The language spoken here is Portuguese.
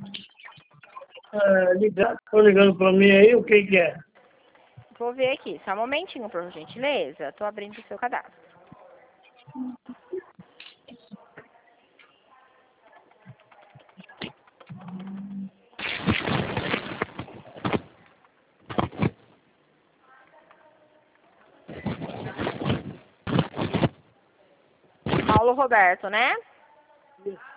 Tô ligando pra mim aí, o que que é? Vou ver aqui. Só um momentinho, por gentileza. Tô abrindo o seu cadastro. Paulo Roberto, né? Isso.